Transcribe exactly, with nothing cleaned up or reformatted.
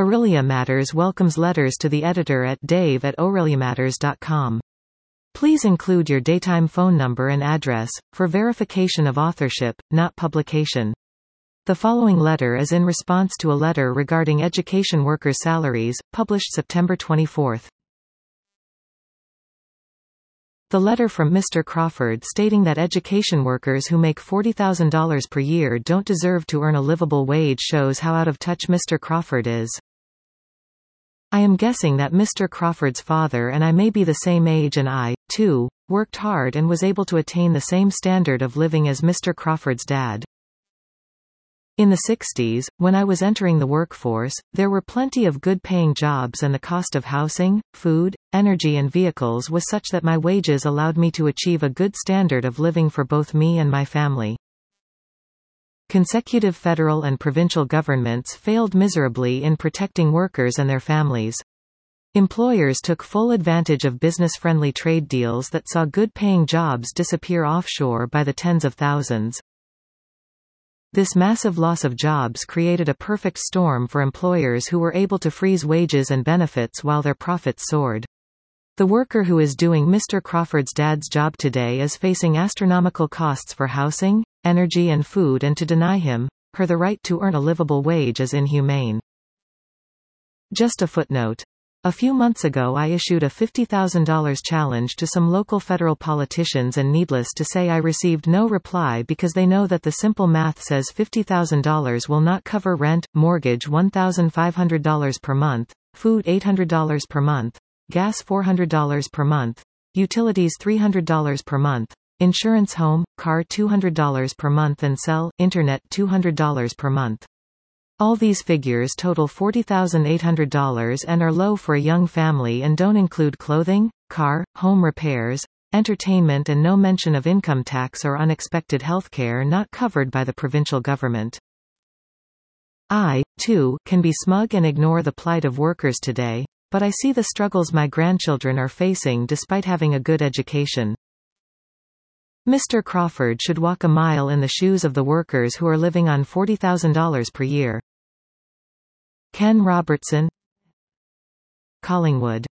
Aurelia Matters welcomes letters to the editor at dave at aureliamatters dot com. Please include your daytime phone number and address, for verification of authorship, not publication. The following letter is in response to a letter regarding education workers' salaries, published September twenty-fourth. The letter from Mister Crawford stating that education workers who make forty thousand dollars per year don't deserve to earn a livable wage shows how out of touch Mister Crawford is. I am guessing that Mister Crawford's father and I may be the same age, and I, too, worked hard and was able to attain the same standard of living as Mister Crawford's dad. In the sixties, when I was entering the workforce, there were plenty of good-paying jobs and the cost of housing, food, energy and vehicles was such that my wages allowed me to achieve a good standard of living for both me and my family. Consecutive federal and provincial governments failed miserably in protecting workers and their families. Employers took full advantage of business-friendly trade deals that saw good-paying jobs disappear offshore by the tens of thousands. This massive loss of jobs created a perfect storm for employers who were able to freeze wages and benefits while their profits soared. The worker who is doing Mister Crawford's dad's job today is facing astronomical costs for housing, energy and food, and to deny him, her the right to earn a livable wage is inhumane. Just a footnote. A few months ago I issued a fifty thousand dollars challenge to some local federal politicians, and needless to say I received no reply because they know that the simple math says fifty thousand dollars will not cover rent, mortgage one thousand five hundred dollars per month, food eight hundred dollars per month, gas four hundred dollars per month, utilities three hundred dollars per month, insurance, home, car two hundred dollars per month, and cell, internet two hundred dollars per month. All these figures total forty thousand eight hundred dollars and are low for a young family and don't include clothing, car, home repairs, entertainment, and no mention of income tax or unexpected health care not covered by the provincial government. I, too, can be smug and ignore the plight of workers today, but I see the struggles my grandchildren are facing despite having a good education. Mister Crawford should walk a mile in the shoes of the workers who are living on forty thousand dollars per year. Ken Robertson, Collingwood.